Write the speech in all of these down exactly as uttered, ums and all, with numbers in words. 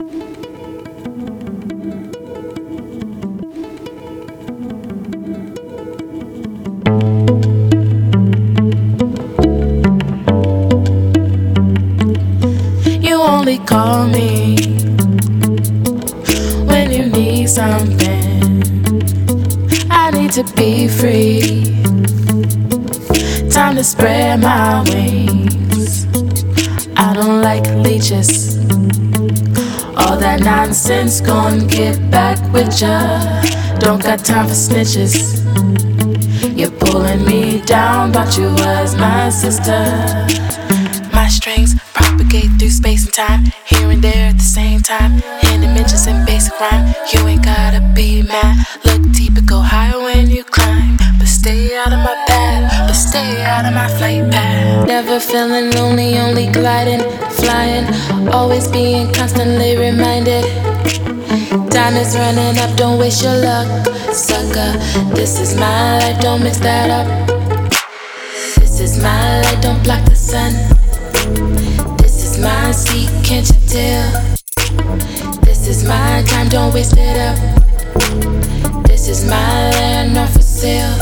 You only call me when you need something. I need to be free. Time to spread my wings. I don't like leeches. All that nonsense gon' get back with ya. Don't got time for snitches. You're pulling me down, but you was my sister. My strings propagate through space and time, here and there at the same time. In dimensions and basic rhyme, you ain't gotta be mad. Look deep and go higher when you climb, but stay out of my path, but stay out of my flight path. Never feeling lonely, only gliding, flying, always being constantly reminded. Time is running up, don't waste your luck, sucker. This is my life, don't mix that up. This is my light, don't block the sun. This is my seat, can't you tell? This is my time, don't waste it up. This is my land, not for sale.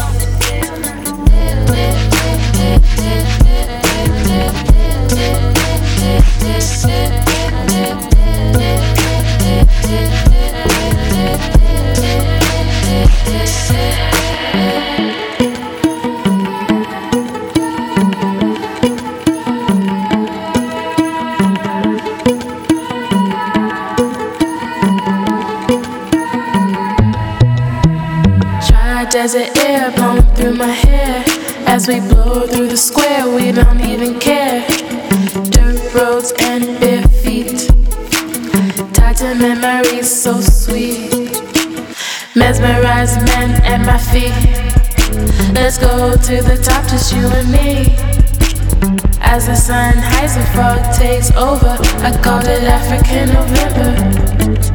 Desert air blowing through my hair. As we blow through the square, we don't even care. Dirt roads and bare feet, tied to memories so sweet. Mesmerized men at my feet. Let's go to the top, just you and me. As the sun hides and fog takes over, I called it African November.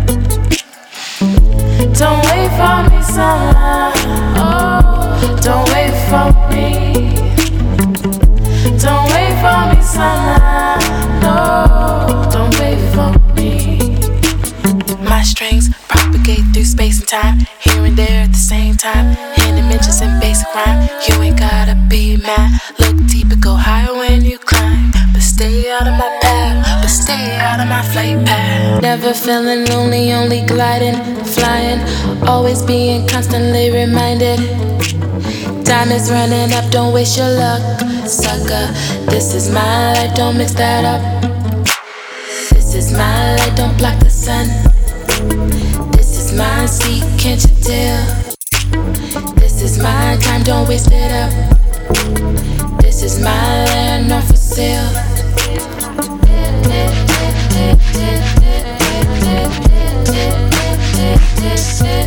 Don't wait for me, summer. Oh, don't wait for me. Don't wait for me, summer. No, don't wait for me. My strings propagate through space and time, here and there at the same time. In dimensions and basic rhyme, you ain't gotta be mad. Look deep and go higher when you climb, but stay out of my path, but stay out of my flight path. Never feeling lonely, only gliding, flying, always being constantly reminded. Time is running up, don't waste your luck, sucker. This is my life, don't mix that up. This is my light, don't block the sun. This is my seat, can't you tell? This is my time, don't waste it up. This is my land, not for sale. Yeah.